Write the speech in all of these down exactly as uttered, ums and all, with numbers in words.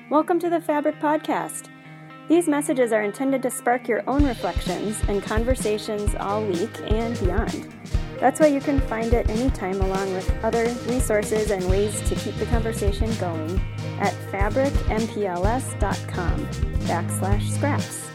Welcome to the Fabric Podcast. These messages are intended to spark your own reflections and conversations all week and beyond. That's why you can find it anytime along with other resources and ways to keep the conversation going at fabricmpls.com backslash scraps.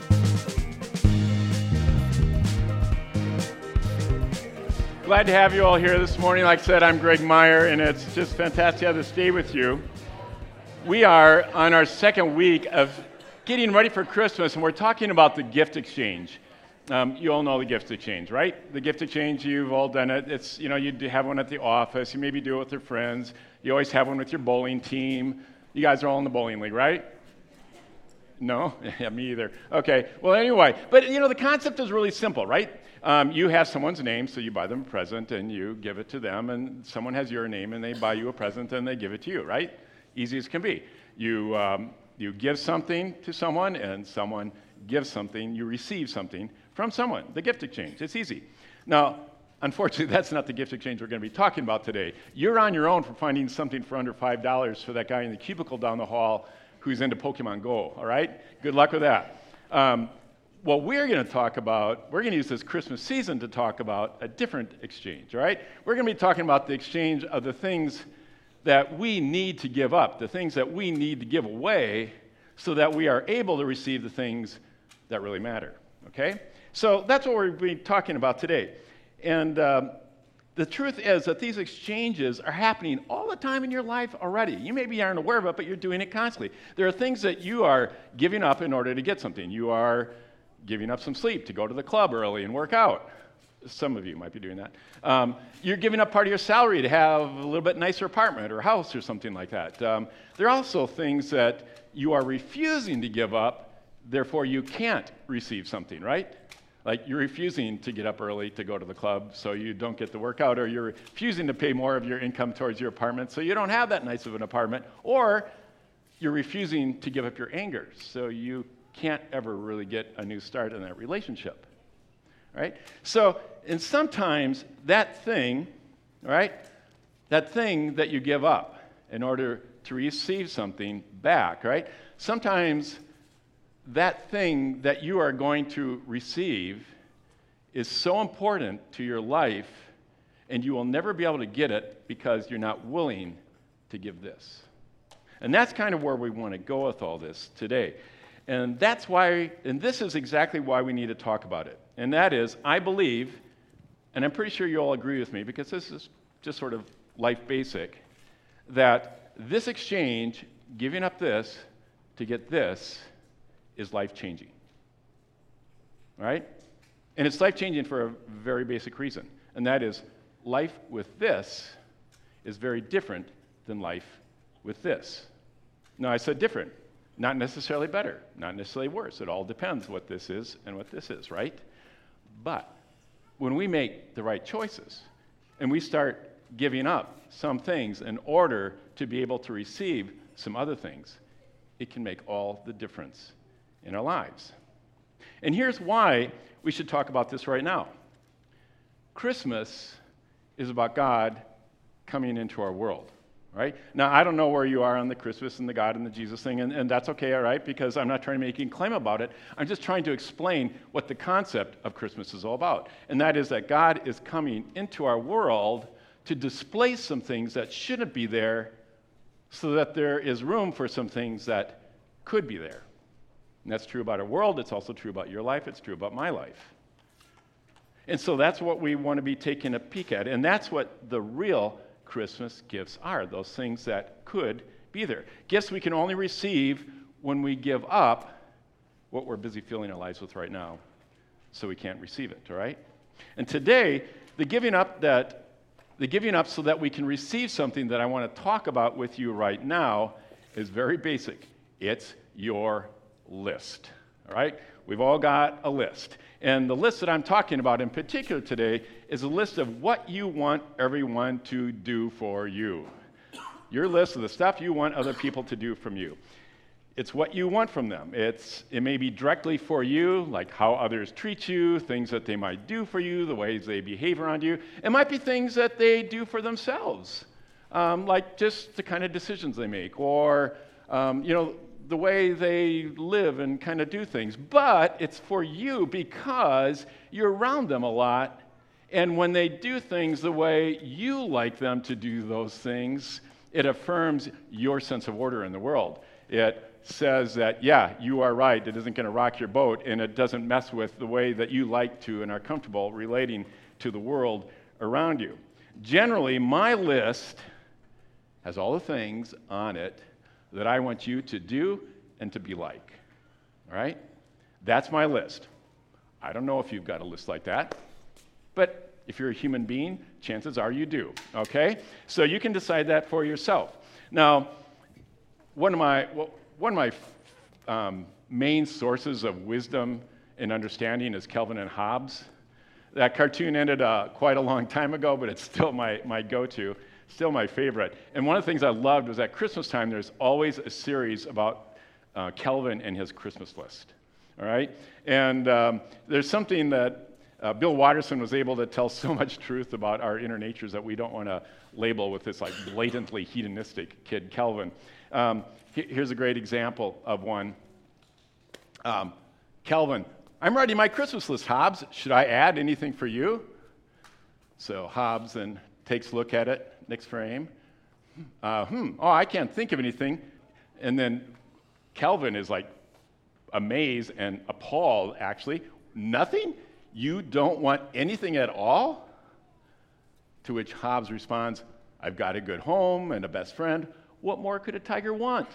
Glad to have you all here this morning. Like I said, I'm Greg Meyer, and it's just fantastic to have this day with you. We are on our second week of getting ready for Christmas, and we're talking about the gift exchange. Um, you all know the gift exchange, right? The gift exchange, you've all done it. It's, you know, you have one at the office. You maybe do it with your friends. You always have one with your bowling team. You guys are all in the bowling league, right? No? Yeah, me either. Okay. Well, anyway, but, you know, the concept is really simple, right? Um, you have someone's name, so you buy them a present, and you give it to them, and someone has your name, and they buy you a present, and they give it to you, right? Easy as can be. You um, you give something to someone, and someone gives something. You receive something from someone. The gift exchange. It's easy. Now, unfortunately, that's not the gift exchange we're going to be talking about today. You're on your own for finding something for under five dollars for that guy in the cubicle down the hall who's into Pokemon Go, all right? Good luck with that. Um, what we're going to talk about, we're going to use this Christmas season to talk about a different exchange, all right? We're going to be talking about the exchange of the things that we need to give up, the things that we need to give away so that we are able to receive the things that really matter, okay? So that's what we're going to be talking about today. And um, the truth is that these exchanges are happening all the time in your life already. You maybe aren't aware of it, but you're doing it constantly. There are things that you are giving up in order to get something. You are giving up some sleep to go to the club early and work out. Some of you might be doing that. Um, you're giving up part of your salary to have a little bit nicer apartment or house or something like that. Um, there are also things that you are refusing to give up, therefore you can't receive something, right? Like you're refusing to get up early to go to the club so you don't get the workout, or you're refusing to pay more of your income towards your apartment so you don't have that nice of an apartment, or you're refusing to give up your anger so you can't ever really get a new start in that relationship. Right? So, and sometimes that thing, right, that thing that you give up in order to receive something back, right, sometimes that thing that you are going to receive is so important to your life, and you will never be able to get it because you're not willing to give this. And that's kind of where we want to go with all this today. And that's why, and this is exactly why we need to talk about it. And that is, I believe, and I'm pretty sure you all agree with me, because this is just sort of life basic, that this exchange, giving up this to get this, is life-changing. Right? And it's life-changing for a very basic reason, and that is, life with this is very different than life with this. Now, I said different. Not necessarily better, not necessarily worse. It all depends what this is and what this is, right? But when we make the right choices and we start giving up some things in order to be able to receive some other things, it can make all the difference in our lives. And here's why we should talk about this right now. Christmas is about God coming into our world. Right? Now, I don't know where you are on the Christmas and the God and the Jesus thing, and, and that's okay, all right, because I'm not trying to make any claim about it. I'm just trying to explain what the concept of Christmas is all about, and that is that God is coming into our world to displace some things that shouldn't be there so that there is room for some things that could be there. And that's true about our world. It's also true about your life. It's true about my life. And so that's what we want to be taking a peek at, and that's what the real Christmas gifts are, those things that could be there. Gifts we can only receive when we give up what we're busy filling our lives with right now, so we can't receive it, all right? And today, the giving up that the giving up so that we can receive something that I want to talk about with you right now is very basic. It's your list, all right? We've all got a list. And the list that I'm talking about in particular today is a list of what you want everyone to do for you. Your list of the stuff you want other people to do from you. It's what you want from them. It's It may be directly for you, like how others treat you, things that they might do for you, the ways they behave around you. It might be things that they do for themselves, um, like just the kind of decisions they make, or um, you know, the way they live and kind of do things. But it's for you because you're around them a lot. And when they do things the way you like them to do those things, it affirms your sense of order in the world. It says that, yeah, you are right, it isn't going to rock your boat, and it doesn't mess with the way that you like to and are comfortable relating to the world around you. Generally, my list has all the things on it that I want you to do and to be like. All right? That's my list. I don't know if you've got a list like that, but if you're a human being, chances are you do. Okay? So you can decide that for yourself. Now, one of my one of my um, main sources of wisdom and understanding is Calvin and Hobbes. That cartoon ended uh, quite a long time ago, but it's still my, my go-to, still my favorite. And one of the things I loved was at Christmas time, there's always a series about uh, Calvin and his Christmas list, all right? And um, there's something that uh, Bill Watterson was able to tell so much truth about our inner natures that we don't want to label with this like blatantly hedonistic kid, Calvin. Um, he, here's a great example of one. Um, Calvin, I'm writing my Christmas list, Hobbes. Should I add anything for you? So Hobbes then takes a look at it, next frame. Uh, hmm, oh, I can't think of anything. And then Calvin is like amazed and appalled, actually. Nothing? You don't want anything at all? To which Hobbes responds, I've got a good home and a best friend. What more could a tiger want?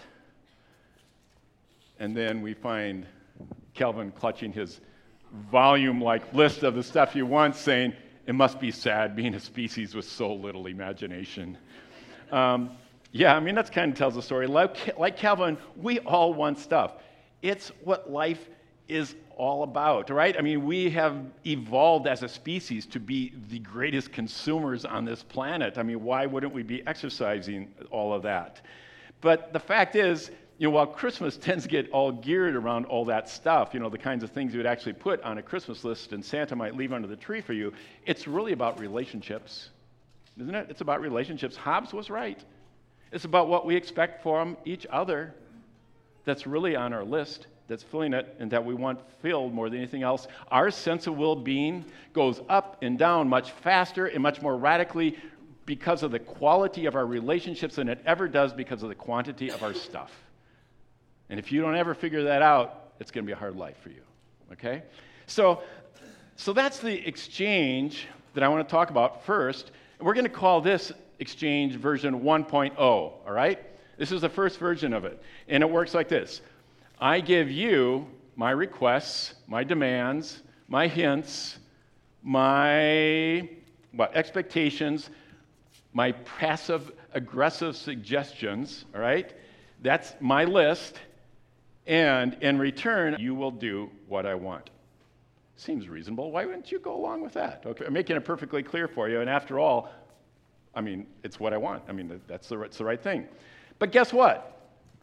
And then we find Calvin clutching his volume-like list of the stuff he wants, saying, it must be sad being a species with so little imagination. Um, yeah, I mean, that kind of tells the story. Like, like Calvin, we all want stuff. It's what life is all about, right? I mean, we have evolved as a species to be the greatest consumers on this planet. I mean, why wouldn't we be exercising all of that? But the fact is, you know, while Christmas tends to get all geared around all that stuff, you know, the kinds of things you would actually put on a Christmas list and Santa might leave under the tree for you, it's really about relationships, isn't it? It's about relationships. Hobbes was right. It's about what we expect from each other that's really on our list, that's filling it, and that we want filled more than anything else. Our sense of well-being goes up and down much faster and much more radically because of the quality of our relationships than it ever does because of the quantity of our stuff. And if you don't ever figure that out, it's going to be a hard life for you, okay? So, so that's the exchange that I want to talk about first. We're going to call this exchange version one point oh, all right? This is the first version of it, and it works like this. I give you my requests, my demands, my hints, my what, expectations, my passive-aggressive suggestions, all right? That's my list. And in return, you will do what I want. Seems reasonable. Why wouldn't you go along with that? Okay, I'm making it perfectly clear for you. And after all, I mean, it's what I want. I mean, that's the, it's the right thing. But guess what?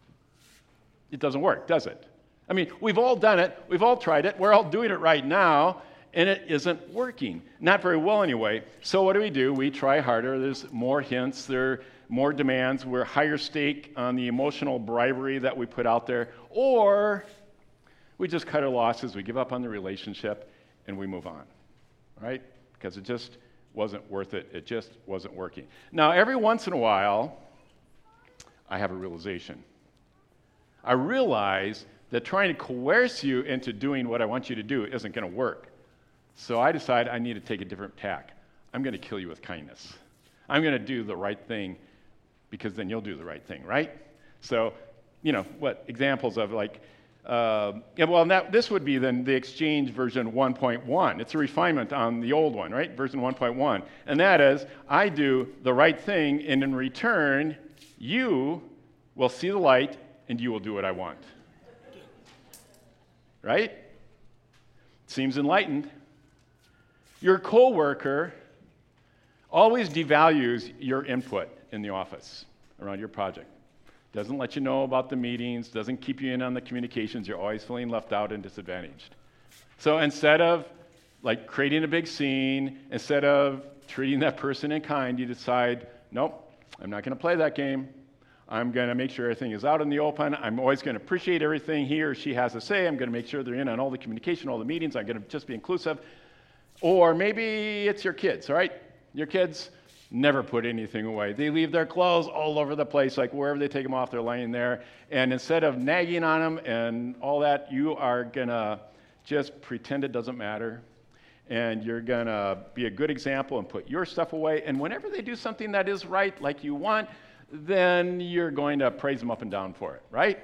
It doesn't work, does it? I mean, we've all done it. We've all tried it. We're all doing it right now. And it isn't working. Not very well anyway. So what do we do? We try harder. There's more hints. There are more demands. We're higher stake on the emotional bribery that we put out there. Or we just cut our losses. We give up on the relationship and we move on. Right? Because it just wasn't worth it. It just wasn't working. Now, every once in a while, I have a realization. I realize that trying to coerce you into doing what I want you to do isn't going to work. So I decide I need to take a different tack. I'm going to kill you with kindness. I'm going to do the right thing because then you'll do the right thing, right? So, you know, what examples of like, uh, yeah, well, that, this would be then the exchange version one point one. It's a refinement on the old one, right? Version one point one. And that is, I do the right thing, and in return, you will see the light and you will do what I want. Right? Seems enlightened. Your coworker always devalues your input in the office around your project. Doesn't let you know about the meetings, doesn't keep you in on the communications. You're always feeling left out and disadvantaged. So instead of like creating a big scene, instead of treating that person in kind, you decide, nope, I'm not going to play that game. I'm going to make sure everything is out in the open. I'm always going to appreciate everything he or she has to say. I'm going to make sure they're in on all the communication, all the meetings. I'm going to just be inclusive. Or maybe it's your kids, all right? Your kids never put anything away. They leave their clothes all over the place, like wherever they take them off, they're laying there. And instead of nagging on them and all that, you are going to just pretend it doesn't matter. And you're going to be a good example and put your stuff away. And whenever they do something that is right, like you want, then you're going to praise them up and down for it, right?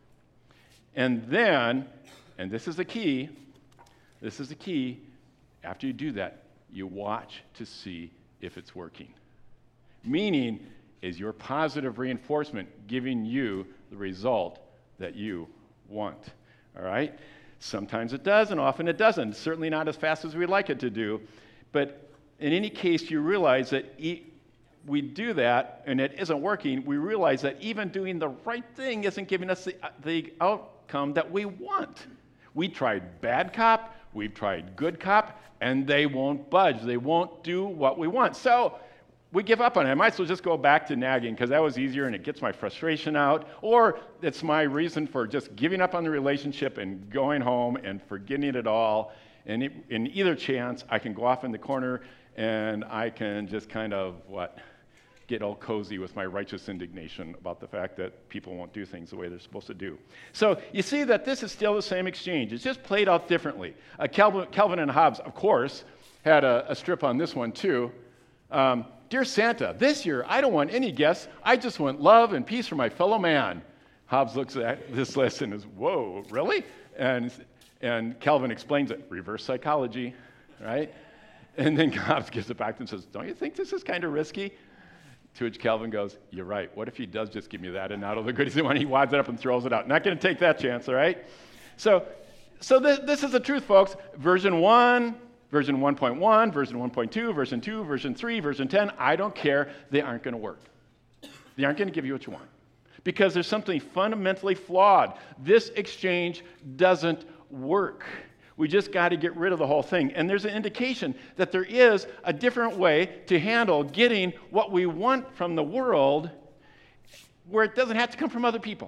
And then, and this is the key, this is the key, after you do that, you watch to see if it's working. Meaning, is your positive reinforcement giving you the result that you want, all right? Sometimes it does, and often it doesn't. Certainly not as fast as we'd like it to do. But in any case, you realize that e- we do that, and it isn't working. We realize that even doing the right thing isn't giving us the, the outcome that we want. We tried bad cop, we've tried good cop, and they won't budge. They won't do what we want. So we give up on it. I might as well just go back to nagging because that was easier and it gets my frustration out. Or it's my reason for just giving up on the relationship and going home and forgetting it all. And it, in either chance, I can go off in the corner and I can just kind of, what, get all cozy with my righteous indignation about the fact that people won't do things the way they're supposed to do. So you see that this is still the same exchange. It's just played out differently. Uh, Calvin, Calvin and Hobbes, of course, had a, a strip on this one too. Um, Dear Santa, this year I don't want any gifts. I just want love and peace for my fellow man. Hobbes looks at this list and is, whoa, really? And, and Calvin explains it, reverse psychology, right? And then Hobbes gives it back and says, don't you think this is kind of risky? To which Calvin goes, you're right. What if he does just give me that and not all the goodies? And when he wads it up and throws it out. Not going to take that chance, all right? So, so th- this is the truth, folks. Version one, version one point one, version one point two, version two, version three, version ten, I don't care. They aren't going to work. They aren't going to give you what you want. Because there's something fundamentally flawed. This exchange doesn't work. We just got to get rid of the whole thing. And there's an indication that there is a different way to handle getting what we want from the world where it doesn't have to come from other people.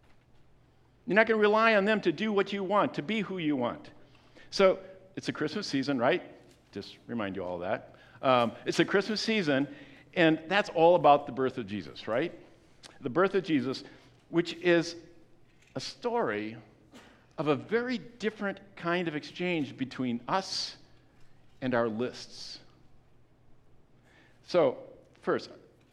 You're not going to rely on them to do what you want, to be who you want. So it's a Christmas season, right? Just remind you all of that. Um, it's a Christmas season, and that's all about the birth of Jesus, right? The birth of Jesus, which is a story of a very different kind of exchange between us and our lists. So, first,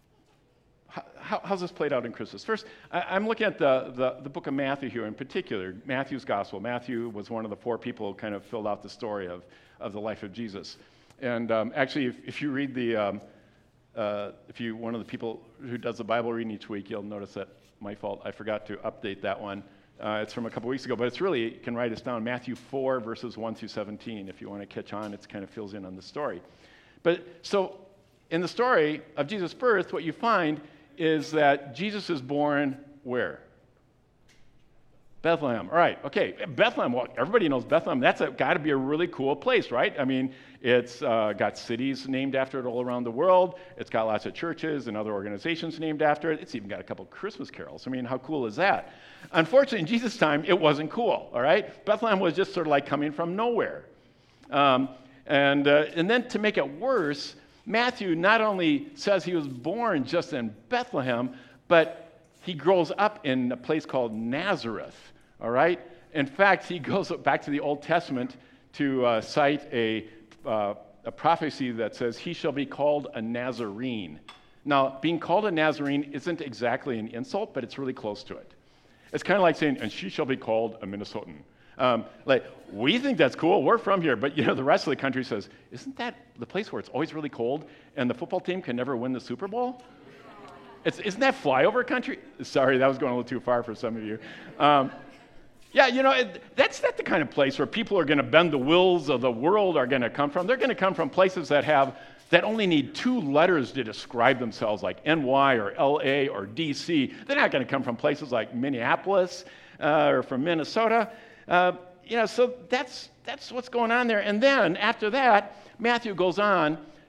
how, how's this played out in Christmas? First, I, I'm looking at the, the, the book of Matthew here in particular, Matthew's gospel. Matthew was one of the four people who kind of filled out the story of, of the life of Jesus. And um, actually, if, if you read the, um, uh, if you one of the people who does the Bible reading each week, you'll notice that, my fault, I forgot to update that one. Uh, it's from a couple weeks ago, but it's really, you can write this down, Matthew four, verses one through seventeen. If you want to catch on, it kind of fills in on the story. But so, in the story of Jesus' birth, what you find is that Jesus is born where? Bethlehem. All right, okay. Bethlehem, well, everybody knows Bethlehem. That's got to be a really cool place, right? I mean, it's uh, got cities named after it all around the world. It's got lots of churches and other organizations named after it. It's even got a couple Christmas carols. I mean, how cool is that? Unfortunately, in Jesus' time, it wasn't cool, all right? Bethlehem was just sort of like coming from nowhere. Um, and, uh, and then to make it worse, Matthew not only says he was born just in Bethlehem, but he grows up in a place called Nazareth, all right? In fact, he goes back to the Old Testament to uh, cite a, uh, a prophecy that says, he shall be called a Nazarene. Now, being called a Nazarene isn't exactly an insult, but it's really close to it. It's kind of like saying, and she shall be called a Minnesotan. Um, like, we think that's cool, we're from here, but you know, the rest of the country says, isn't that the place where it's always really cold and the football team can never win the Super Bowl? It's, isn't that flyover country? Sorry, that was going a little too far for some of you. Um, yeah, you know, it, that's not the kind of place where people are going to bend the wills of the world are going to come from. They're going to come from places that have, that only need two letters to describe themselves, like N Y or L A or D C. They're not going to come from places like Minneapolis uh, or from Minnesota. Uh, you know, so that's that's what's going on there. And then after that, Matthew goes on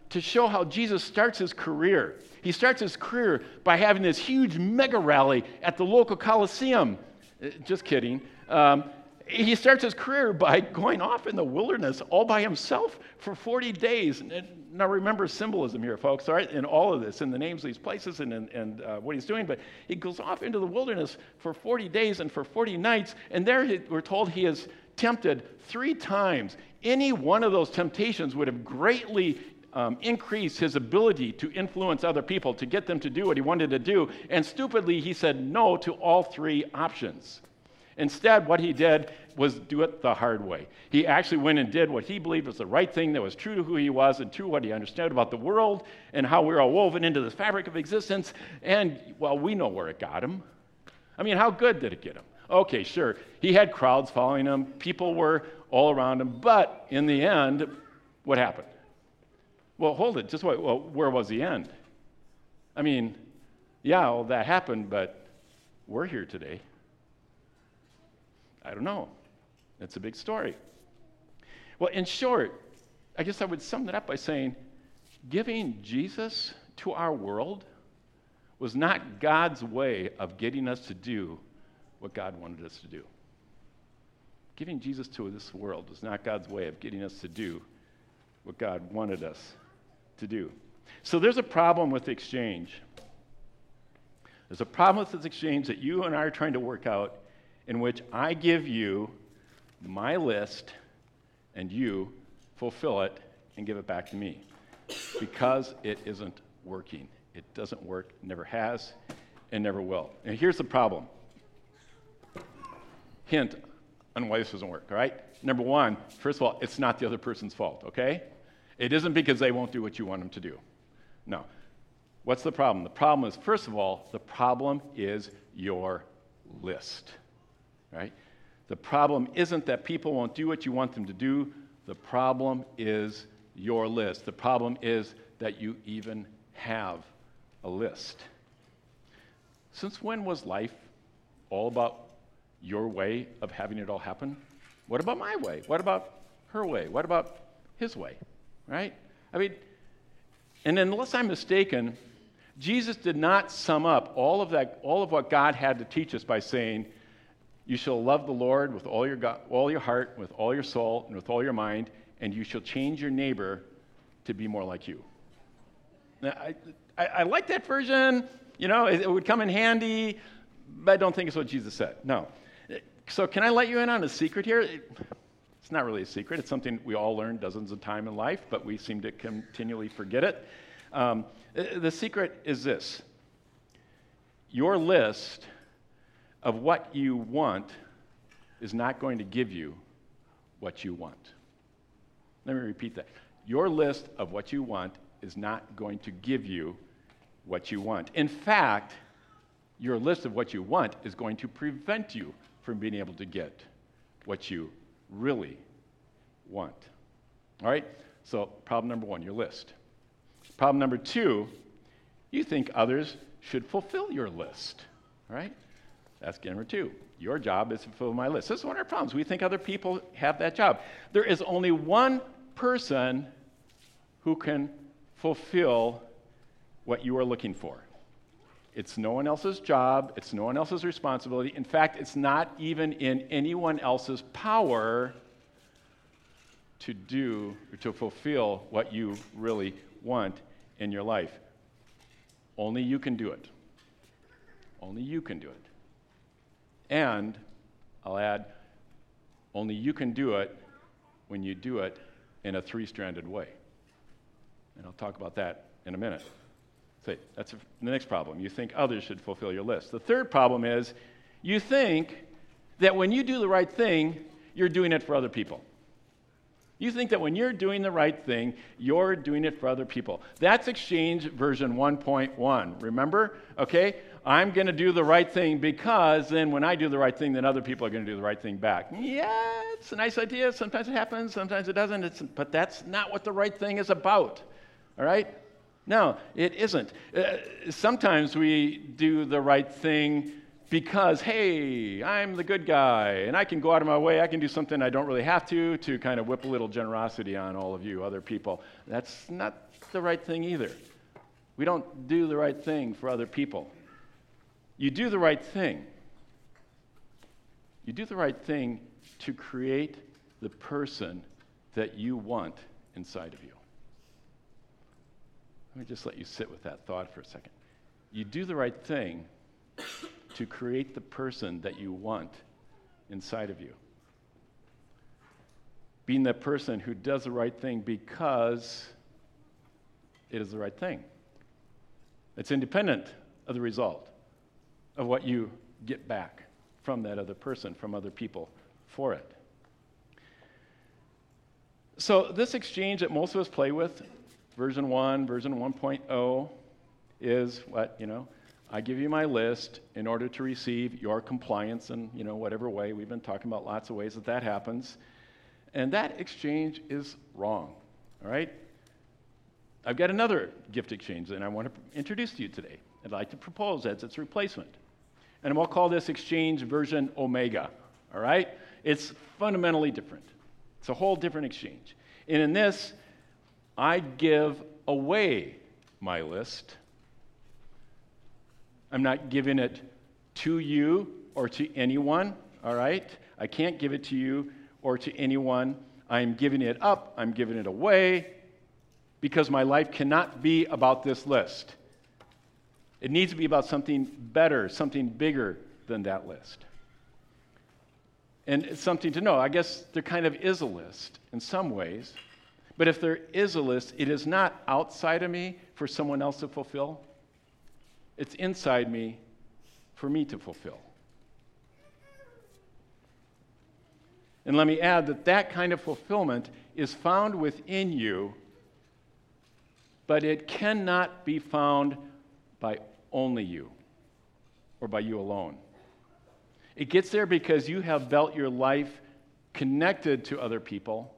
to show how Jesus starts his career. He starts his career by having this huge mega rally at the local Coliseum. Just kidding. Um, he starts his career by going off in the wilderness all by himself for forty days. And now remember symbolism here, folks, all right, in all of this, in the names of these places and, and, and uh, what he's doing. But he goes off into the wilderness for forty days and for forty nights, and there he, we're told he is tempted three times. Any one of those temptations would have greatly um, increased his ability to influence other people, to get them to do what he wanted to do. And stupidly, he said no to all three options. Instead, what he did was do it the hard way. He actually went and did what he believed was the right thing, that was true to who he was and true to what he understood about the world and how we were all woven into this fabric of existence. And, well, we know where it got him. I mean, how good did it get him? Okay, sure. He had crowds following him. People were all around him. But in the end, what happened? Well, hold it. Just wait. Well, where was the end? I mean, yeah, well, that happened, but we're here today. I don't know. It's a big story. Well, in short, I guess I would sum it up by saying giving Jesus to our world was not God's way of getting us to do what God wanted us to do. Giving Jesus to this world was not God's way of getting us to do what God wanted us to do. So there's a problem with exchange. There's a problem with this exchange that you and I are trying to work out, in which I give you my list and you fulfill it and give it back to me, because it isn't working. It doesn't work, never has, and never will. And here's the problem. Hint on why this doesn't work, all right? Number one, first of all, it's not the other person's fault, okay? It isn't because they won't do what you want them to do. No. What's the problem? The problem is, first of all, the problem is your list. Right? The problem isn't that people won't do what you want them to do. The problem is your list. The problem is that you even have a list. Since when was life all about your way of having it all happen? What about my way? What about her way? What about his way? Right? I mean, and unless I'm mistaken, Jesus did not sum up all of that, all of what God had to teach us by saying, you shall love the Lord with all your God, all your heart, with all your soul, and with all your mind, and you shall change your neighbor to be more like you. Now, I, I, I like that version. You know, it, it would come in handy, but I don't think it's what Jesus said. No. So can I let you in on a secret here? It, it's not really a secret. It's something we all learn dozens of times in life, but we seem to continually forget it. Um, the secret is this. Your list of what you want is not going to give you what you want. Let me repeat that. Your list of what you want is not going to give you what you want. In fact, your list of what you want is going to prevent you from being able to get what you really want. All right? So problem number one, your list. Problem number two, you think others should fulfill your list. All right? That's number two. Your job is to fulfill my list. This is one of our problems. We think other people have that job. There is only one person who can fulfill what you are looking for. It's no one else's job. It's no one else's responsibility. In fact, it's not even in anyone else's power to do or to fulfill what you really want in your life. Only you can do it. Only you can do it. And I'll add, only you can do it when you do it in a three-stranded way. And I'll talk about that in a minute. So that's the next problem. You think others should fulfill your list. The third problem is you think that when you do the right thing, you're doing it for other people. You think that when you're doing the right thing, you're doing it for other people. That's Exchange version one point one. Remember? Okay? I'm going to do the right thing because then when I do the right thing, then other people are going to do the right thing back. Yeah, it's a nice idea. Sometimes it happens. Sometimes it doesn't. It's, but that's not what the right thing is about. All right? No, it isn't. Uh, sometimes we do the right thing because, hey, I'm the good guy, and I can go out of my way, I can do something I don't really have to, to kind of whip a little generosity on all of you other people. That's not the right thing either. We don't do the right thing for other people. You do the right thing. You do the right thing to create the person that you want inside of you. Let me just let you sit with that thought for a second. You do the right thing to create the person that you want inside of you. Being that person who does the right thing because it is the right thing. It's independent of the result of what you get back from that other person, from other people for it. So this exchange that most of us play with, version one, version one point oh, is what, you know, I give you my list in order to receive your compliance in, you know, whatever way. We've been talking about lots of ways that that happens. And that exchange is wrong, all right? I've got another gift exchange that I want to introduce to you today. I'd like to propose as its replacement. And we'll call this exchange version Omega, all right? It's fundamentally different. It's a whole different exchange. And in this, I give away my list. I'm not giving it to you or to anyone, all right? I can't give it to you or to anyone. I'm giving it up. I'm giving it away because my life cannot be about this list. It needs to be about something better, something bigger than that list. And it's something to know. I guess there kind of is a list in some ways. But if there is a list, it is not outside of me for someone else to fulfill. It's inside me for me to fulfill. And let me add that that kind of fulfillment is found within you, but it cannot be found by only you or by you alone. It gets there because you have built your life connected to other people,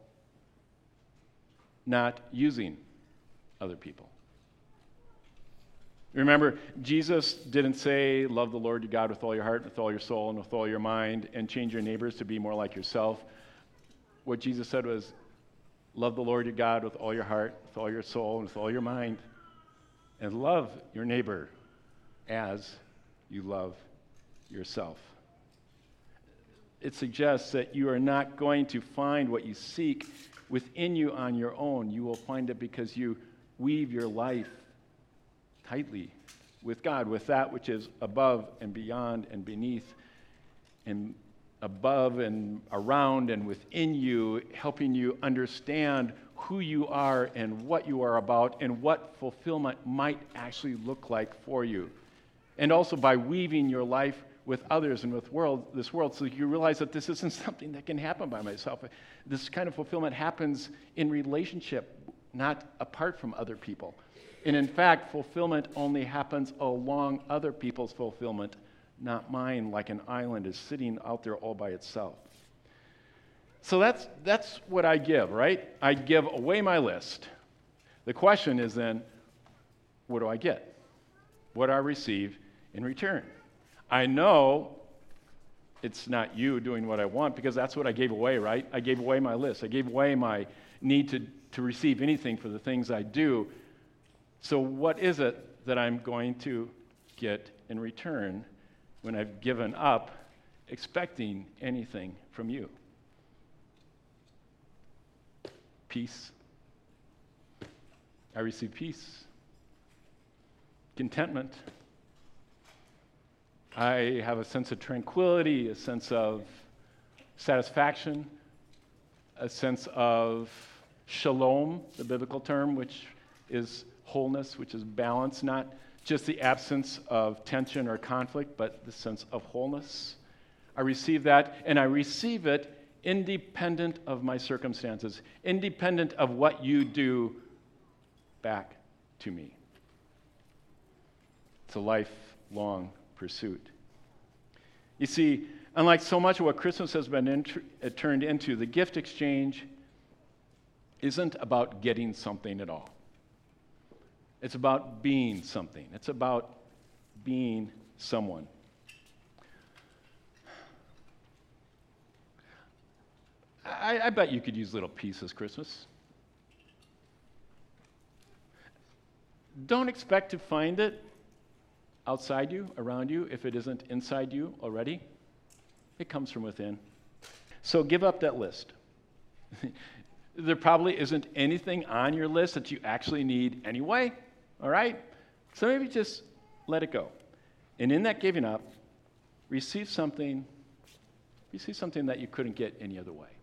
not using other people. Remember, Jesus didn't say, love the Lord your God with all your heart, with all your soul, and with all your mind, and change your neighbors to be more like yourself. What Jesus said was, love the Lord your God with all your heart, with all your soul, and with all your mind, and love your neighbor as you love yourself. It suggests that you are not going to find what you seek within you on your own. You will find it because you weave your life tightly with God, with that which is above and beyond and beneath and above and around and within you, helping you understand who you are and what you are about and what fulfillment might actually look like for you. And also by weaving your life with others and with world, this world, so you realize that this isn't something that can happen by myself. This kind of fulfillment happens in relationship, not apart from other people. And in fact, fulfillment only happens along other people's fulfillment, not mine, like an island is sitting out there all by itself. So that's that's what I give, right? I give away my list. The question is then, what do I get? What do I receive in return? I know it's not you doing what I want because that's what I gave away, right? I gave away my list. I gave away my need to, to receive anything for the things I do. So what is it that I'm going to get in return when I've given up expecting anything from you? Peace. I receive peace. Contentment. I have a sense of tranquility, a sense of satisfaction, a sense of shalom, the biblical term, which is wholeness, which is balance, not just the absence of tension or conflict, but the sense of wholeness. I receive that, and I receive it independent of my circumstances, independent of what you do back to me. It's a lifelong pursuit. You see, unlike so much of what Christmas has been int- turned into, the gift exchange isn't about getting something at all. It's about being something. It's about being someone. I, I bet you could use a little peace this Christmas. Don't expect to find it outside you, around you, if it isn't inside you already. It comes from within. So give up that list. There probably isn't anything on your list that you actually need anyway, all right? So maybe just let it go. And in that giving up, receive something, receive something that you couldn't get any other way.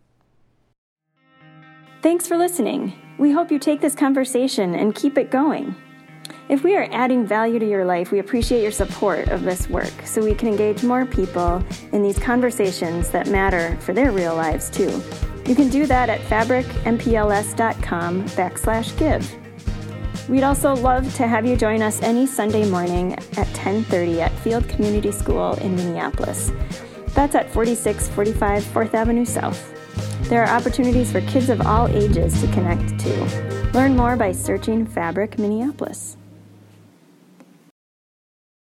Thanks for listening. We hope you take this conversation and keep it going. If we are adding value to your life, we appreciate your support of this work so we can engage more people in these conversations that matter for their real lives too. You can do that at fabricmpls.com backslash give. We'd also love to have you join us any Sunday morning at ten thirty at Field Community School in Minneapolis. That's at forty-six forty-five fourth Avenue South. There are opportunities for kids of all ages to connect to. Learn more by searching Fabric Minneapolis.